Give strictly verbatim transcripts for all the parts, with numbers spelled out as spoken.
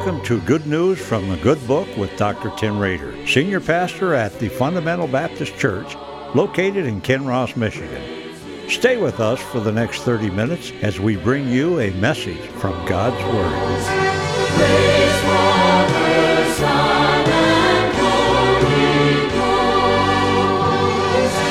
Welcome to Good News from the Good Book with Doctor Tim Rader, Senior Pastor at the Fundamental Baptist Church, located in Kinross, Michigan. Stay with us for the next thirty minutes as we bring you a message from God's Word. Praise Father, Son, and Holy Ghost.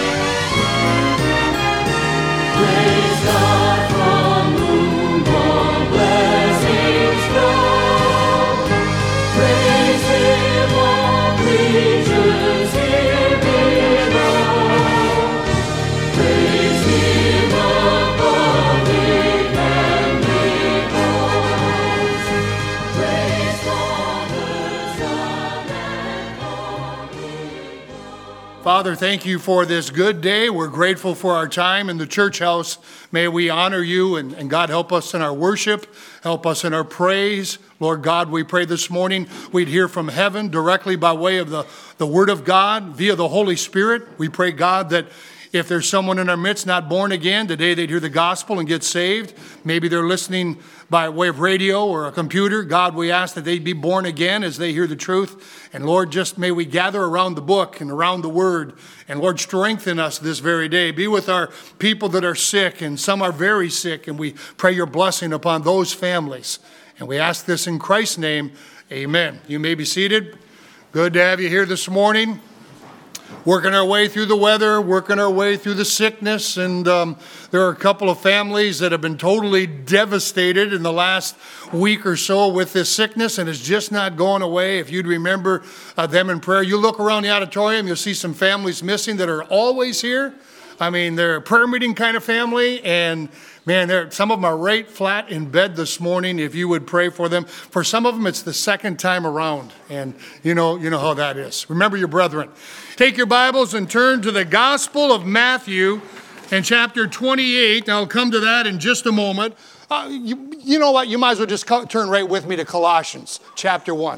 Praise God from whom all blessings flow. Praise Him, all creatures here below. Praise Him above the heavenly hosts. Praise Father, Son, and Holy Ghost. Father, thank you for this good day. We're grateful for our time in the church house. May we honor you, and, and God help us in our worship, help us in our praise. Lord God, we pray this morning we'd hear from heaven directly by way of the, the Word of God via the Holy Spirit. We pray, God, that if there's someone in our midst not born again, today they'd hear the gospel and get saved. Maybe they're listening by way of radio or a computer. God, we ask that they'd be born again as they hear the truth. And Lord, just may we gather around the book and around the Word. And Lord, strengthen us this very day. Be with our people that are sick, and some are very sick. And we pray your blessing upon those families. And we ask this in Christ's name. Amen. You may be seated. Good to have you here this morning. Working our way through the weather, working our way through the sickness, and um, there are a couple of families that have been totally devastated in the last week or so with this sickness, and it's just not going away. If you'd remember uh, them in prayer, you look around the auditorium, you'll see some families missing that are always here. I mean, they're a prayer meeting kind of family, and man, they're, some of them are right flat in bed this morning. If you would pray for them. For some of them, it's the second time around, and you know, you know how that is. Remember your brethren. Take your Bibles and turn to the Gospel of Matthew in chapter twenty-eight. I'll come to that in just a moment. Uh, you, you know what? You might as well just co- turn right with me to Colossians chapter one.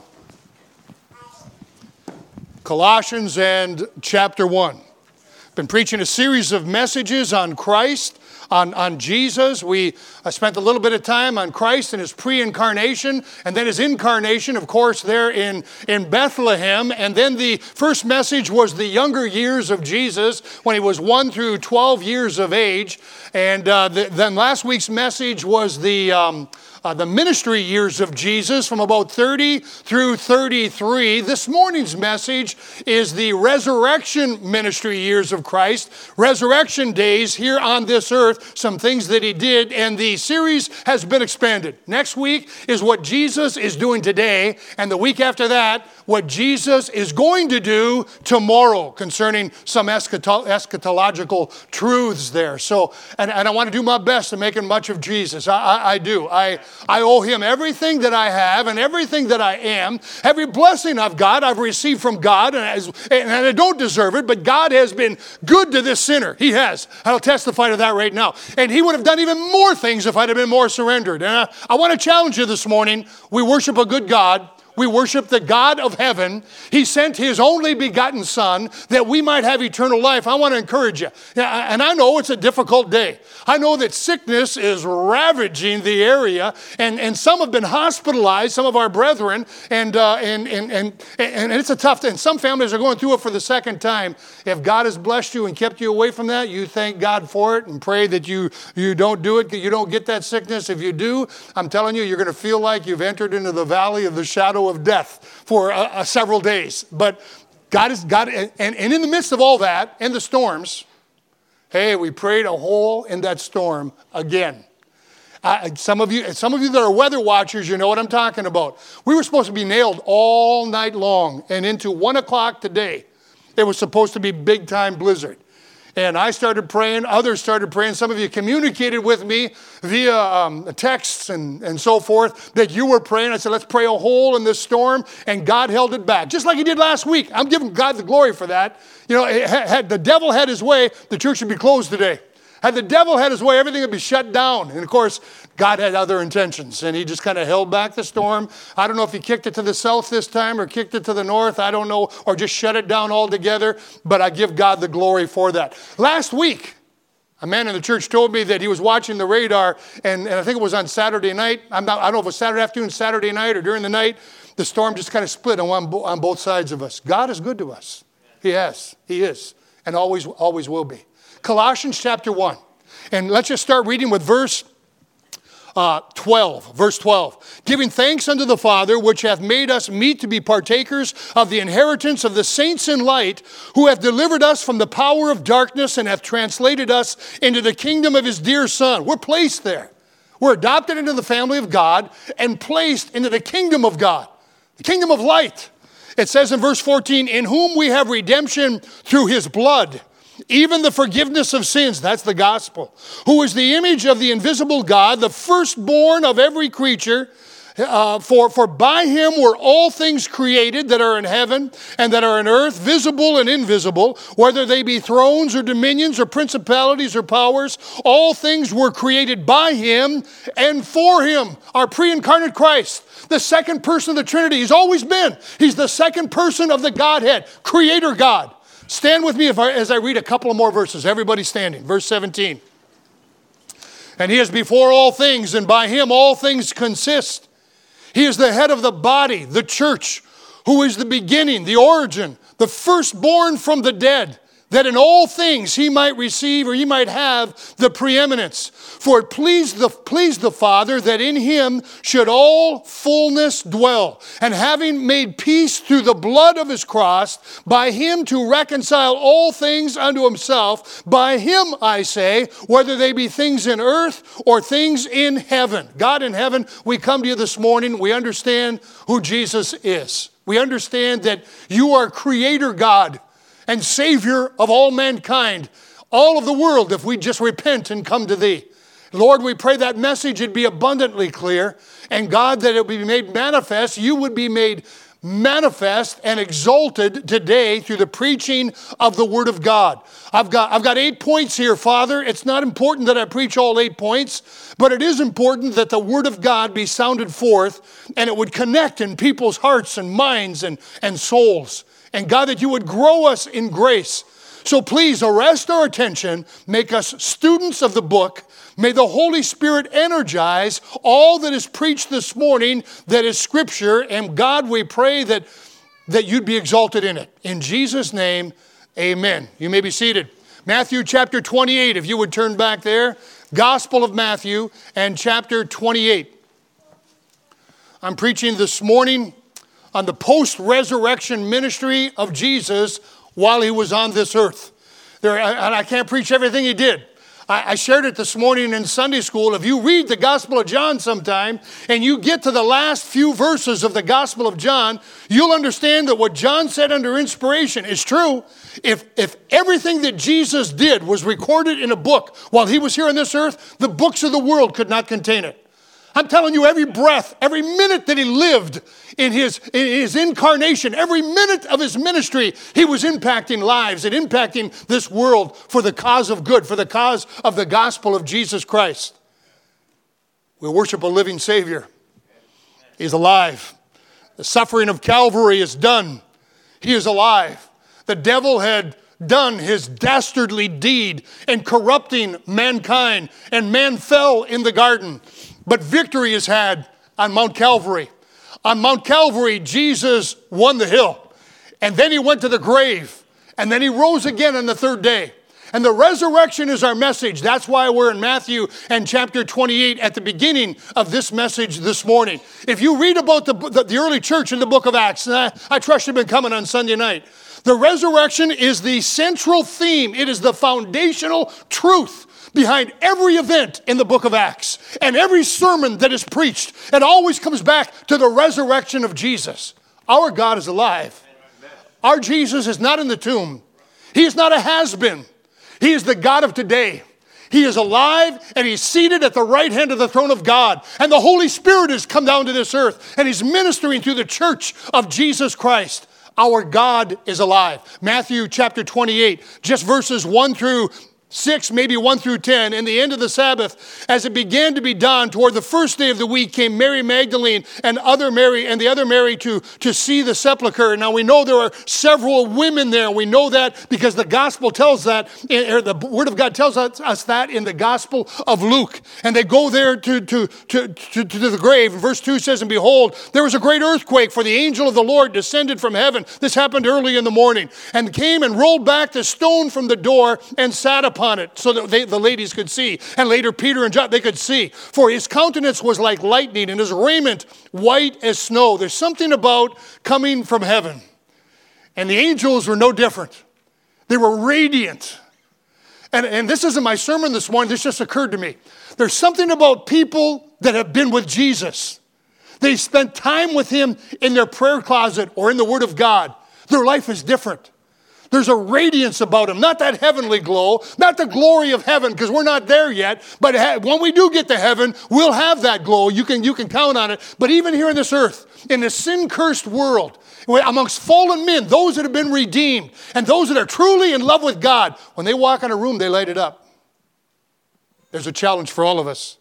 Colossians and chapter one. Been preaching a series of messages on Christ, on, on Jesus. We uh, spent a little bit of time on Christ and his pre-incarnation, and then his incarnation, of course, there in, in Bethlehem. And then the first message was the younger years of Jesus, when he was one through twelve years of age. And uh, the, then last week's message was the... Um, Uh, the ministry years of Jesus from about thirty through thirty-three. This morning's message is the resurrection ministry years of Christ, resurrection days here on this earth, some things that he did, and the series has been expanded. Next week is what Jesus is doing today, and the week after that, what Jesus is going to do tomorrow concerning some eschato- eschatological truths there. So, and, and I want to do my best to make much of Jesus. I, I, I do. I I owe him everything that I have and everything that I am. Every blessing I've got, I've received from God, and, as, and I don't deserve it, but God has been good to this sinner. He has. I'll testify to that right now. And he would have done even more things if I'd have been more surrendered. And I, I want to challenge you this morning. We worship a good God. We worship the God of heaven. He sent his only begotten Son that we might have eternal life. I want to encourage you. And I know it's a difficult day. I know that sickness is ravaging the area, and, and some have been hospitalized, some of our brethren, and, uh, and, and, and, and it's a tough thing. And some families are going through it for the second time. If God has blessed you and kept you away from that, you thank God for it and pray that you, you don't do it, you don't get that sickness. If you do, I'm telling you, you're going to feel like you've entered into the valley of the shadow of death for uh, uh, several days. But God is God, and, and in the midst of all that, and the storms, hey, we prayed a hole in that storm again. Uh, some of you, some of you that are weather watchers, you know what I'm talking about. We were supposed to be nailed all night long, and into one o'clock today, it was supposed to be big time blizzard. And I started praying, others started praying. Some of you communicated with me via um, texts and, and so forth that you were praying. I said, let's pray a hole in this storm. And God held it back, just like he did last week. I'm giving God the glory for that. You know, had the devil had his way, the church would be closed today. Had the devil had his way, everything would be shut down. And of course, God had other intentions, and he just kind of held back the storm. I don't know if he kicked it to the south this time or kicked it to the north. I don't know, or just shut it down altogether. But I give God the glory for that. Last week, A man in the church told me that he was watching the radar, and, and I think it was on Saturday night. I'm not, I don't know if it was Saturday afternoon, Saturday night, or during the night. The storm just kind of split on, one, on both sides of us. God is good to us. He has. He is. And always, always will be. Colossians chapter one. And let's just start reading with verse uh, twelve. Verse twelve. Giving thanks unto the Father, which hath made us meet to be partakers of the inheritance of the saints in light, who hath delivered us from the power of darkness and hath translated us into the kingdom of his dear Son. We're placed there. We're adopted into the family of God and placed into the kingdom of God. The kingdom of light. It says in verse fourteen, in whom we have redemption through his blood, even the forgiveness of sins. That's the gospel. Who is the image of the invisible God, the firstborn of every creature. Uh, for, for by him were all things created that are in heaven and that are in earth, visible and invisible, whether they be thrones or dominions or principalities or powers. All things were created by him and for him. Our pre-incarnate Christ, the second person of the Trinity. He's always been. He's the second person of the Godhead, Creator God. Stand with me if I, as I read a couple of more verses. Everybody standing. Verse seventeen. And he is before all things, and by him all things consist. He is the head of the body, the church, who is the beginning, the origin, the firstborn from the dead, that in all things he might receive or he might have the preeminence. For it pleased the, pleased the Father that in him should all fullness dwell. And having made peace through the blood of his cross, by him to reconcile all things unto himself, by him, I say, whether they be things in earth or things in heaven. God in heaven, we come to you this morning. We understand who Jesus is. We understand that you are Creator God and Savior of all mankind, all of the world, if we just repent and come to thee. Lord, we pray that message would be abundantly clear, and God, that it would be made manifest, you would be made manifest and exalted today through the preaching of the Word of God. I've got, I've got eight points here, Father. It's not important that I preach all eight points, but it is important that the Word of God be sounded forth, and it would connect in people's hearts and minds and, and souls. And God, that you would grow us in grace. So please arrest our attention, make us students of the book. May the Holy Spirit energize all that is preached this morning that is Scripture. And God, we pray that, that you'd be exalted in it. In Jesus' name, amen. You may be seated. Matthew chapter twenty-eight, if you would turn back there. Gospel of Matthew and chapter twenty-eight. I'm preaching this morning on the post-resurrection ministry of Jesus while he was on this earth. There, and I can't preach everything he did. I, I shared it this morning in Sunday school. If you read the Gospel of John sometime and you get to the last few verses of the Gospel of John, you'll understand that what John said under inspiration is true. If, if everything that Jesus did was recorded in a book while he was here on this earth, the books of the world could not contain it. I'm telling you, every breath, every minute that he lived in his, in his incarnation, every minute of his ministry, he was impacting lives and impacting this world for the cause of good, for the cause of the gospel of Jesus Christ. We worship a living Savior. He's alive. The suffering of Calvary is done. He is alive. The devil had done his dastardly deed in corrupting mankind, and man fell in the garden. But victory is had on Mount Calvary. On Mount Calvary, Jesus won the hill. And then he went to the grave. And then he rose again on the third day. And the resurrection is our message. That's why we're in Matthew and chapter twenty-eight at the beginning of this message this morning. If you read about the, the, the early church in the book of Acts, and I, I trust you've been coming on Sunday night, the resurrection is the central theme. It is the foundational truth behind every event in the book of Acts. And every sermon that is preached, it always comes back to the resurrection of Jesus. Our God is alive. Our Jesus is not in the tomb. He is not a has-been. He is the God of today. He is alive, and he's seated at the right hand of the throne of God. And the Holy Spirit has come down to this earth, and he's ministering through the church of Jesus Christ. Our God is alive. Matthew chapter twenty-eight, just verses one through six, maybe one through ten, in the end of the Sabbath, as it began to be dawn, toward the first day of the week, came Mary Magdalene and other Mary and the other Mary to, to see the sepulchre. Now we know there are several women there. We know that because the gospel tells that, or the word of God tells us, us that in the gospel of Luke. And they go there to, to, to, to, to the grave. And verse two says, and behold, there was a great earthquake, for the angel of the Lord descended from heaven. This happened early in the morning, and came and rolled back the stone from the door and sat upon it, so that they, the ladies could see. And later Peter and John, they could see. For his countenance was like lightning, and his raiment white as snow. There's something about coming from heaven. And the angels were no different. They were radiant. And, and this isn't my sermon this morning. This just occurred to me. There's something about people that have been with Jesus. They spent time with him in their prayer closet or in the Word of God. Their life is different. There's a radiance about him, not that heavenly glow, not the glory of heaven, because we're not there yet. But when we do get to heaven, we'll have that glow. You can, you can count on it. But even here on this earth, in this sin-cursed world, amongst fallen men, those that have been redeemed, and those that are truly in love with God, when they walk in a room, they light it up. There's a challenge for all of us.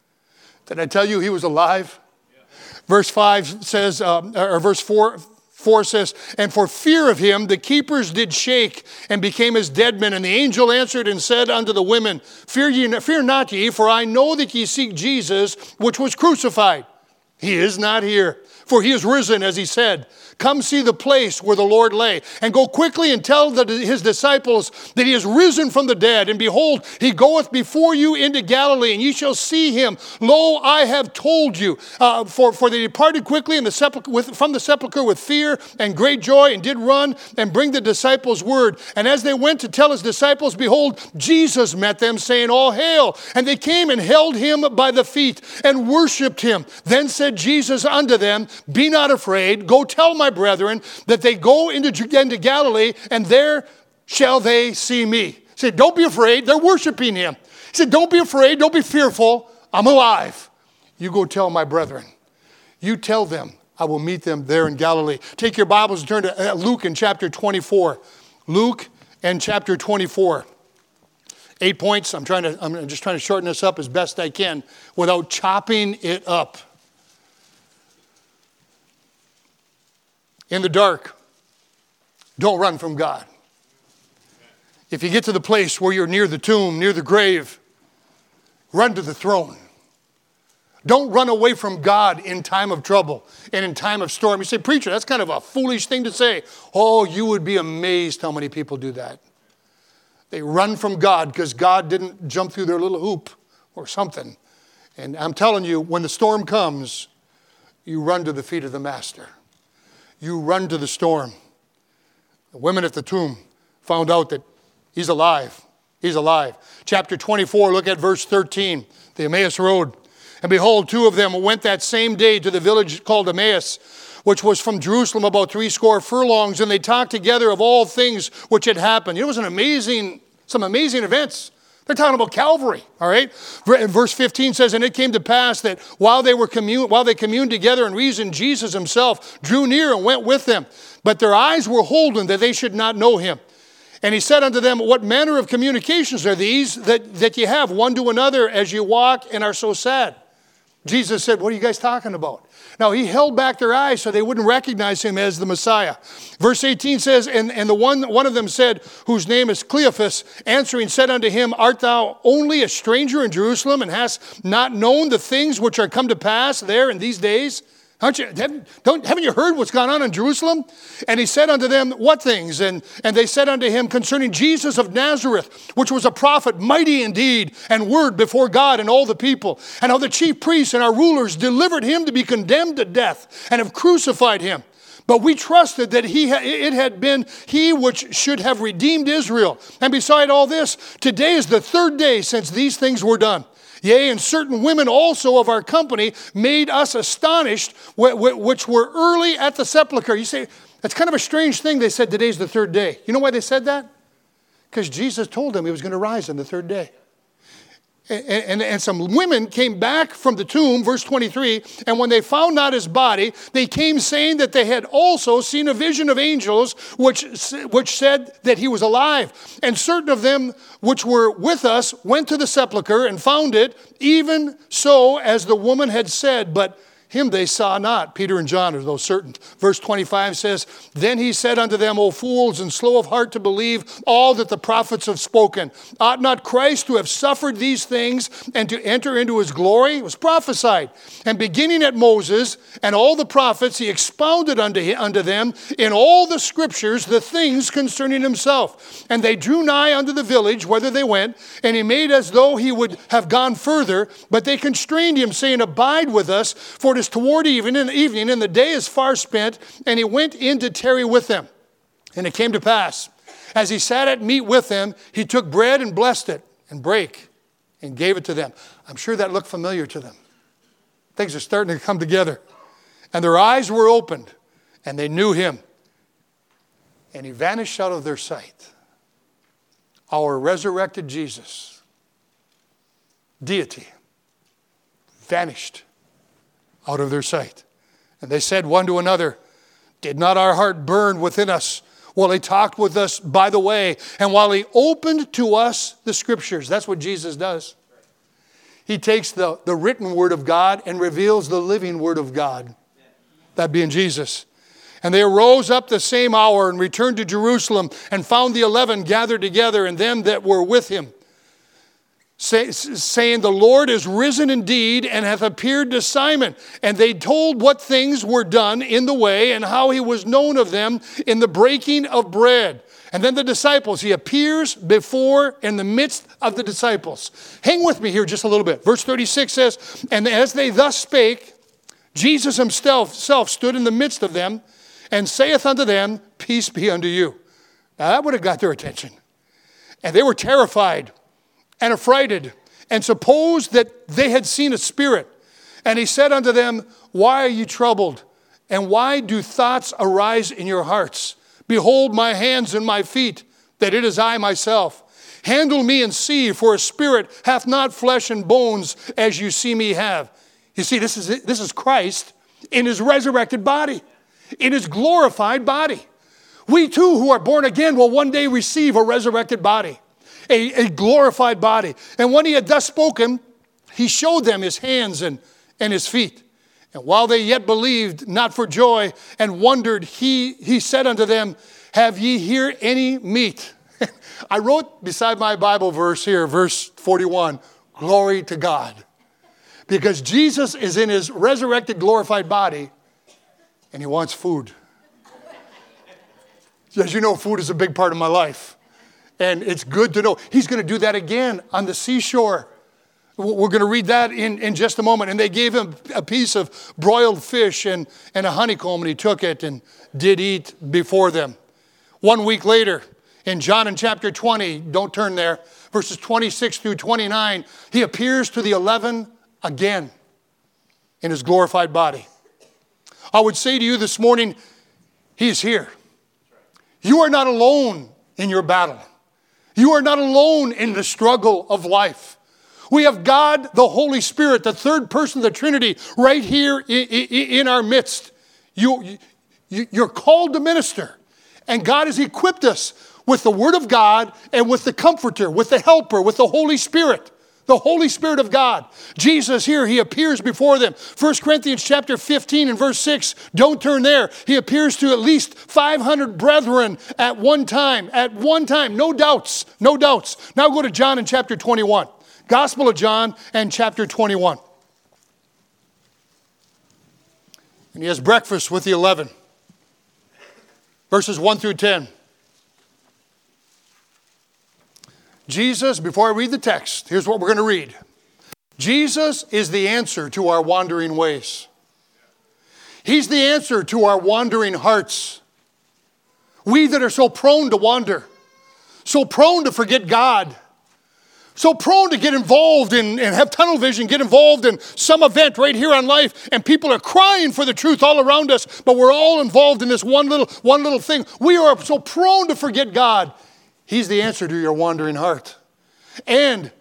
Did I tell you he was alive? Yeah. Verse five says, uh, or verse four, four says, and for fear of him, the keepers did shake and became as dead men. And the angel answered and said unto the women, Fear ye, fear not ye, for I know that ye seek Jesus, which was crucified. He is not here, for he is risen, as he said. Come see the place where the Lord lay, and go quickly and tell the, his disciples that he is risen from the dead. And behold, he goeth before you into Galilee, and ye shall see him. Lo, I have told you. Uh, for, for they departed quickly in the sepulchre, with, from the sepulchre with fear and great joy, and did run and bring the disciples word. And as they went to tell his disciples, behold, Jesus met them, saying, All hail. And they came and held him by the feet and worshipped him. Then said Jesus unto them, Be not afraid. Go tell my brethren that they go into, into Galilee, and there shall they see me. He said, don't be afraid. They're worshiping him. He said, don't be afraid. Don't be fearful. I'm alive. You go tell my brethren. You tell them I will meet them there in Galilee. Take your Bibles and turn to Luke in chapter twenty-four. Luke and chapter twenty-four. Eight points. I'm trying to. I'm just trying to shorten this up as best I can without chopping it up. In the dark, don't run from God. If you get to the place where you're near the tomb, near the grave, run to the throne. Don't run away from God in time of trouble and in time of storm. You say, preacher, that's kind of a foolish thing to say. Oh, you would be amazed how many people do that. They run from God because God didn't jump through their little hoop or something. And I'm telling you, when the storm comes, you run to the feet of the Master. You run to the storm. The women at the tomb found out that he's alive. He's alive. Chapter twenty-four, look at verse thirteen, the Emmaus Road. And behold, two of them went that same day to the village called Emmaus, which was from Jerusalem about three score furlongs, and they talked together of all things which had happened. It was an amazing, some amazing events. They're talking about Calvary, all right? Verse fifteen says, and it came to pass that while they were commune, while they communed together and reasoned, Jesus himself drew near and went with them. But their eyes were holden that they should not know him. And he said unto them, what manner of communications are these that, that ye have one to another as you walk and are so sad? Jesus said, what are you guys talking about? Now, he held back their eyes so they wouldn't recognize him as the Messiah. Verse eighteen says, and, and the one, one of them said, whose name is Cleophas, answering said unto him, art thou only a stranger in Jerusalem, and hast not known the things which are come to pass there in these days? Aren't you, haven't, don't, haven't you heard what's gone on in Jerusalem? And he said unto them, what things? And, and they said unto him, concerning Jesus of Nazareth, which was a prophet, mighty in deed and word before God and all the people, and how the chief priests and our rulers delivered him to be condemned to death, and have crucified him. But we trusted that he ha- it had been he which should have redeemed Israel. And beside all this, today is the third day since these things were done. Yea, and certain women also of our company made us astonished, which were early at the sepulchre. You say, that's kind of a strange thing. They said today's the third day. You know why they said that? Because Jesus told them he was going to rise on the third day. And, and, and some women came back from the tomb, verse twenty-three, and when they found not his body, they came saying that they had also seen a vision of angels, which, which said that he was alive. And certain of them which were with us went to the sepulchre and found it, even so as the woman had said, but him they saw not. Peter and John are those certain. Verse twenty-five says, Then he said unto them, O fools, and slow of heart to believe all that the prophets have spoken. Ought not Christ to have suffered these things and to enter into his glory? It was prophesied. And beginning at Moses and all the prophets, he expounded unto, him, unto them in all the scriptures the things concerning himself. And they drew nigh unto the village, whither they went, and he made as though he would have gone further, but they constrained him, saying, Abide with us, for it is toward even in the evening, and the day is far spent, and he went in to tarry with them. And it came to pass, as he sat at meat with them, he took bread and blessed it, and brake, and gave it to them. I'm sure that looked familiar to them. Things are starting to come together. And their eyes were opened, and they knew him. And he vanished out of their sight. Our resurrected Jesus, deity, vanished out of their sight. And they said one to another, Did not our heart burn within us while he talked with us by the way, and while he opened to us the scriptures? That's what Jesus does. He takes the, the written word of God and reveals the living word of God. That being Jesus. And they arose up the same hour and returned to Jerusalem and found the eleven gathered together and them that were with him, Say, saying, The Lord is risen indeed and hath appeared to Simon. And they told what things were done in the way and how he was known of them in the breaking of bread. And then the disciples, he appears before in the midst of the disciples. Hang with me here just a little bit. Verse thirty-six says, And as they thus spake, Jesus himself self stood in the midst of them and saith unto them, Peace be unto you. Now that would have got their attention. And they were terrified and affrighted, and supposed that they had seen a spirit. And he said unto them, Why are you troubled? And why do thoughts arise in your hearts? Behold my hands and my feet, that it is I myself. Handle me and see, for a spirit hath not flesh and bones, as you see me have. You see, this is, this is Christ in his resurrected body, in his glorified body. We too, who are born again, will one day receive a resurrected body. A, a glorified body. And when he had thus spoken, he showed them his hands and, and his feet. And while they yet believed not for joy and wondered, he, he said unto them, Have ye here any meat? I wrote beside my Bible verse here, verse forty-one, Glory to God. Because Jesus is in his resurrected, glorified body, and he wants food. As you know, food is a big part of my life. And it's good to know. He's going to do that again on the seashore. We're going to read that in, in just a moment. And they gave him a piece of broiled fish and, and a honeycomb, and he took it and did eat before them. One week later, in John in chapter twenty, don't turn there, verses twenty-six through twenty-nine, he appears to the eleven again in his glorified body. I would say to you this morning, he's here. You are not alone in your battle. You are not alone in the struggle of life. We have God, the Holy Spirit, the third person of the Trinity, right here in our midst. You, you, you're called to minister. And God has equipped us with the Word of God and with the Comforter, with the Helper, with the Holy Spirit. The Holy Spirit of God. Jesus here, he appears before them. First Corinthians chapter fifteen and verse six, don't turn there. He appears to at least five hundred brethren at one time. At one time, no doubts, no doubts. Now go to John in chapter twenty-one. Gospel of John and chapter twenty-one. And he has breakfast with the eleven. Verses one through ten. Jesus, before I read the text, here's what we're going to read. Jesus is the answer to our wandering ways. He's the answer to our wandering hearts. We that are so prone to wander, so prone to forget God, so prone to get involved in and have tunnel vision, get involved in some event right here on life, and people are crying for the truth all around us, but we're all involved in this one little, one little thing. We are so prone to forget God. He's the answer to your wandering heart. And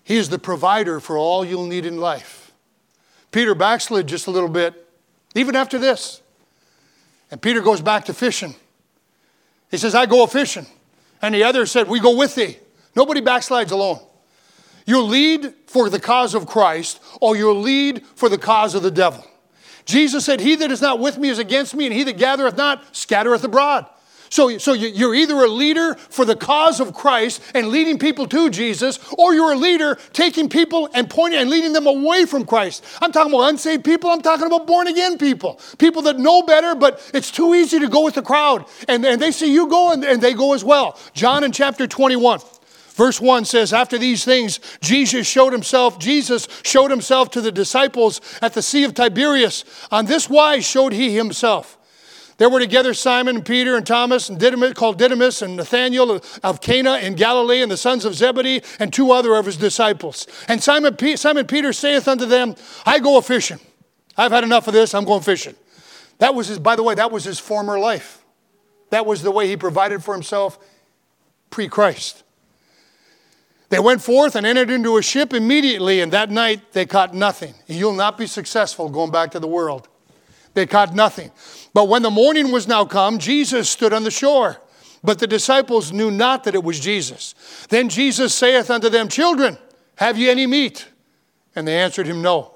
He is the provider for all you'll need in life. Peter backslid just a little bit, even after this. And Peter goes back to fishing. He says, I go a-fishing. And the other said, we go with thee. Nobody backslides alone. You'll lead for the cause of Christ, or you'll lead for the cause of the devil. Jesus said, he that is not with me is against me, and he that gathereth not scattereth abroad. So, so you're either a leader for the cause of Christ and leading people to Jesus, or you're a leader taking people and pointing and leading them away from Christ. I'm talking about unsaved people. I'm talking about born-again people. People that know better, but it's too easy to go with the crowd. And, and they see you go, and, and they go as well. John in chapter twenty-one. Verse one says, after these things, Jesus showed himself, Jesus showed himself to the disciples at the Sea of Tiberias. On this wise showed he himself. There were together Simon and Peter and Thomas and Didymus, called Didymus, and Nathanael of Cana in Galilee, and the sons of Zebedee, and two other of his disciples. And Simon, P- Simon Peter saith unto them, I go a-fishing. I've had enough of this. I'm going fishing. That was his, by the way, that was his former life. That was the way he provided for himself pre-Christ. They went forth and entered into a ship immediately, and that night they caught nothing. You'll not be successful going back to the world. They caught nothing. But when the morning was now come, Jesus stood on the shore. But the disciples knew not that it was Jesus. Then Jesus saith unto them, Children, have ye any meat? And they answered him, No.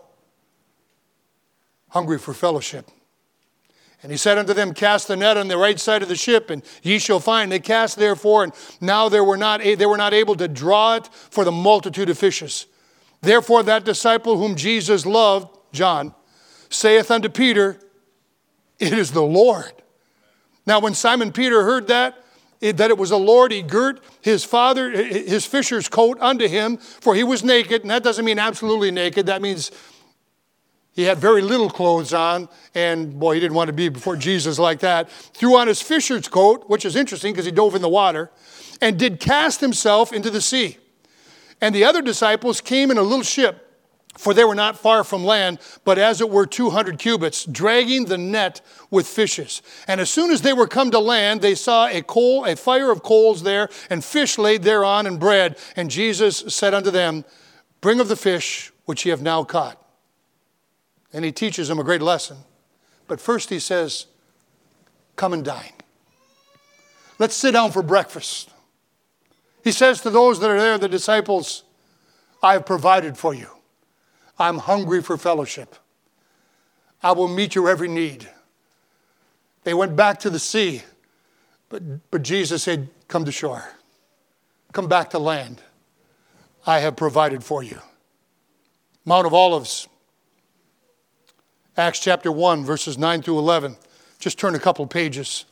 Hungry for fellowship. And he said unto them, Cast the net on the right side of the ship, and ye shall find. They cast therefore, and now they were not, they were not able to draw it for the multitude of fishes. Therefore that disciple whom Jesus loved, John, saith unto Peter, It is the Lord. Now when Simon Peter heard that, it, that it was the Lord, he girt his father, his fisher's coat unto him, for he was naked. And that doesn't mean absolutely naked. That means he had very little clothes on, and boy, he didn't want to be before Jesus like that. Threw on his fisher's coat, which is interesting because he dove in the water, and did cast himself into the sea. And the other disciples came in a little ship, for they were not far from land, but as it were two hundred cubits, dragging the net with fishes. And as soon as they were come to land, they saw a coal, a fire of coals there, and fish laid thereon, and bread. And Jesus said unto them, Bring of the fish which ye have now caught. And he teaches them a great lesson. But first he says, Come and dine. Let's sit down for breakfast. He says to those that are there, the disciples, I have provided for you. I'm hungry for fellowship. I will meet your every need. They went back to the sea, but, but Jesus said, Come to shore. Come back to land. I have provided for you. Mount of Olives. Acts chapter one, verses nine through eleven. Just turn a couple pages.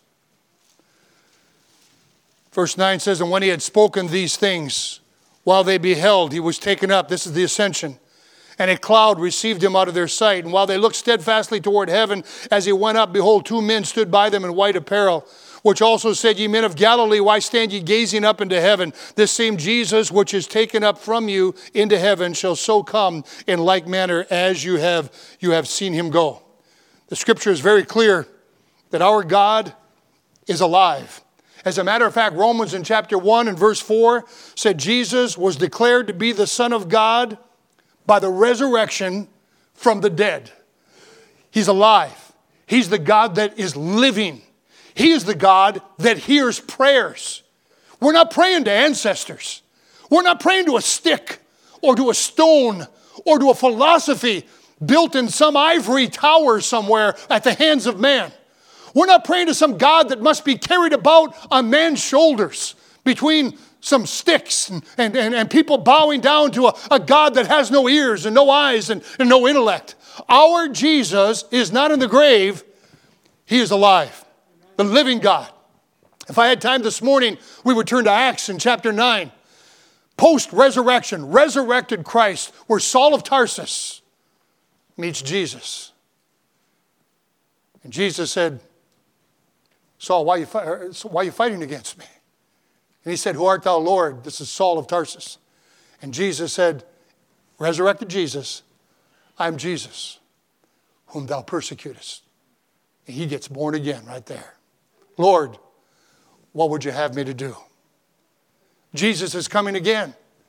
Verse nine says, And when he had spoken these things, while they beheld, he was taken up. This is the ascension. And a cloud received him out of their sight. And while they looked steadfastly toward heaven, as he went up, behold, two men stood by them in white apparel, which also said, Ye men of Galilee, why stand ye gazing up into heaven? This same Jesus, which is taken up from you into heaven, shall so come in like manner as you have, you have seen him go. The scripture is very clear that our God is alive. As a matter of fact, Romans in chapter one and verse four said Jesus was declared to be the Son of God by the resurrection from the dead. He's alive. He's the God that is living. He is the God that hears prayers. We're not praying to ancestors. We're not praying to a stick or to a stone or to a philosophy built in some ivory tower somewhere at the hands of man. We're not praying to some God that must be carried about on man's shoulders between some sticks and, and, and, and people bowing down to a, a God that has no ears and no eyes and, and no intellect. Our Jesus is not in the grave. He is alive. The living God. If I had time this morning, we would turn to Acts in chapter nine. Post-resurrection, resurrected Christ, where Saul of Tarsus meets Jesus. And Jesus said, Saul, why are you, why are you fighting against me? And he said, Who art thou, Lord? This is Saul of Tarsus. And Jesus said, resurrected Jesus, I'm Jesus, whom thou persecutest. And he gets born again right there. Lord, what would you have me to do? Jesus is coming again.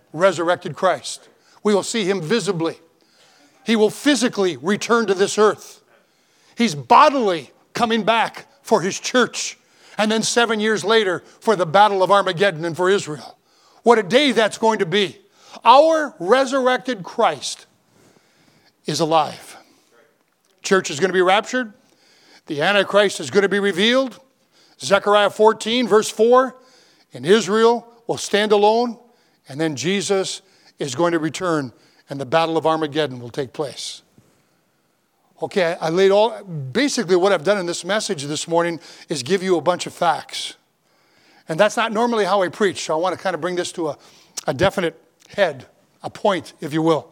resurrected Christ. We will see him visibly. He will physically return to this earth. He's bodily coming back for his church. And then seven years later for the battle of Armageddon and for Israel. What a day that's going to be. Our resurrected Christ is alive. Church is going to be raptured. The Antichrist is going to be revealed. Zechariah fourteen, verse four. And Israel will stand alone. And then Jesus is going to return. And the battle of Armageddon will take place. Okay, I laid all, basically what I've done in this message this morning is give you a bunch of facts. And that's not normally how I preach. So I want to kind of bring this to a, a definite head, a point, if you will.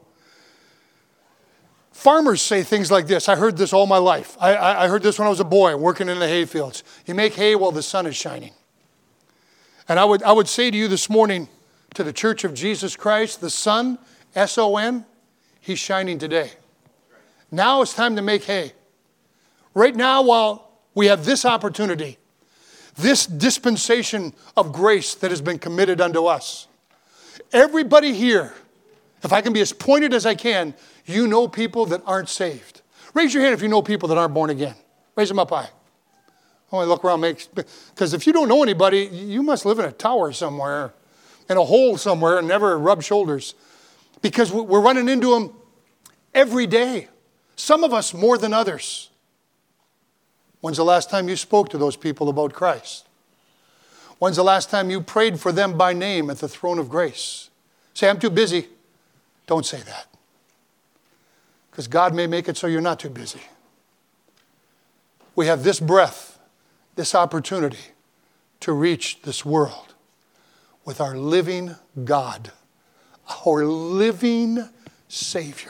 Farmers say things like this. I heard this all my life. I, I, I heard this when I was a boy working in the hay fields. You make hay while the sun is shining. And I would, I would say to you this morning, to the Church of Jesus Christ, the sun, S O N, he's shining today. Now it's time to make hay. Right now, while we have this opportunity, this dispensation of grace that has been committed unto us, everybody here, if I can be as pointed as I can, you know people that aren't saved. Raise your hand if you know people that aren't born again. Raise them up high. I want to look around, make because if you don't know anybody, you must live in a tower somewhere, in a hole somewhere, and never rub shoulders. Because we're running into them every day. Some of us more than others. When's the last time you spoke to those people about Christ? When's the last time you prayed for them by name at the throne of grace? Say, I'm too busy. Don't say that. Because God may make it so you're not too busy. We have this breath, this opportunity to reach this world with our living God, our living Savior.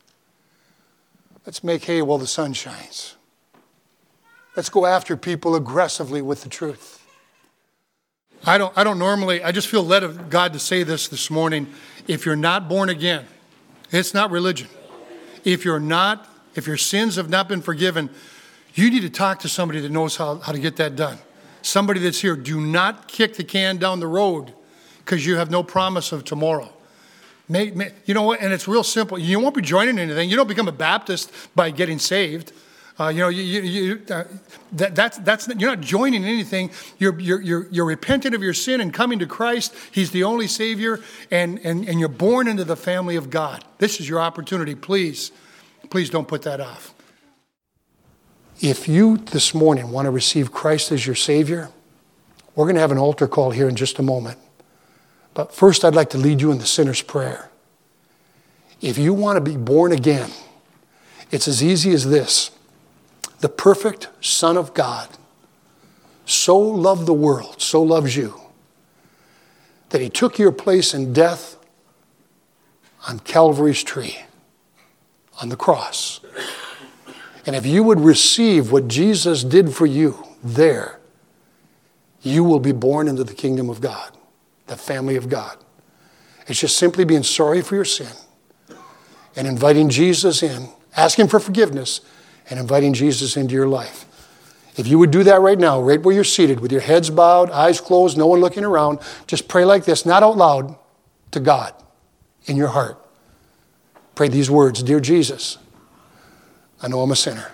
Let's make hay while the sun shines. Let's go after people aggressively with the truth. I don't, I don't normally, I just feel led of God to say this this morning. If you're not born again, it's not religion. If you're not, if your sins have not been forgiven, you need to talk to somebody that knows how, how to get that done. Somebody that's here. Do not kick the can down the road because you have no promise of tomorrow. May, may, you know what? And it's real simple. You won't be joining anything. You don't become a Baptist by getting saved. Uh, you know, you, you, you, uh, that, that's that's you're not joining anything. You're you're you're you're repentant of your sin and coming to Christ. He's the only Savior, and and and you're born into the family of God. This is your opportunity. Please, please don't put that off. If you this morning want to receive Christ as your Savior, we're going to have an altar call here in just a moment. But first, I'd like to lead you in the sinner's prayer. If you want to be born again, it's as easy as this. The perfect Son of God so loved the world, so loves you, that he took your place in death on Calvary's tree, on the cross. And if you would receive what Jesus did for you there, you will be born into the kingdom of God, the family of God. It's just simply being sorry for your sin and inviting Jesus in, asking for forgiveness, and inviting Jesus into your life. If you would do that right now, right where you're seated, with your heads bowed, eyes closed, no one looking around, just pray like this, not out loud, to God, in your heart. Pray these words, Dear Jesus, I know I'm a sinner.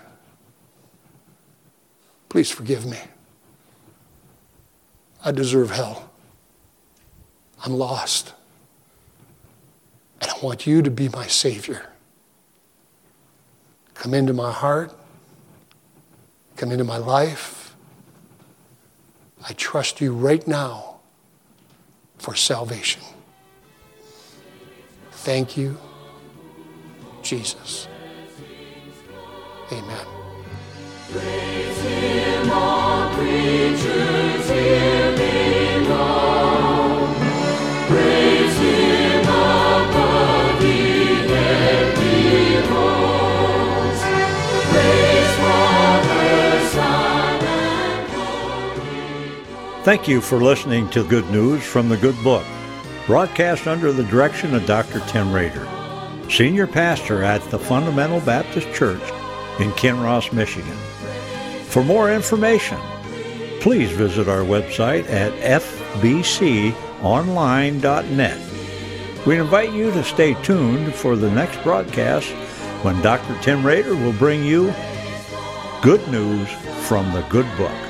Please forgive me. I deserve hell. I'm lost. And I want you to be my Savior. Come into my heart. Come into my life. I trust you right now for salvation. Thank you, Jesus. Amen. Praise him, all creatures here below. Praise him above the heavenly hosts. Praise Father, Son, and Holy Ghost. Thank you for listening to Good News from the Good Book, broadcast under the direction of Doctor Tim Rader, Senior Pastor at the Fundamental Baptist Church in Kinross, Michigan. For more information, please visit our website at f b c online dot net. We invite you to stay tuned for the next broadcast when Doctor Tim Rader will bring you good news from the good book.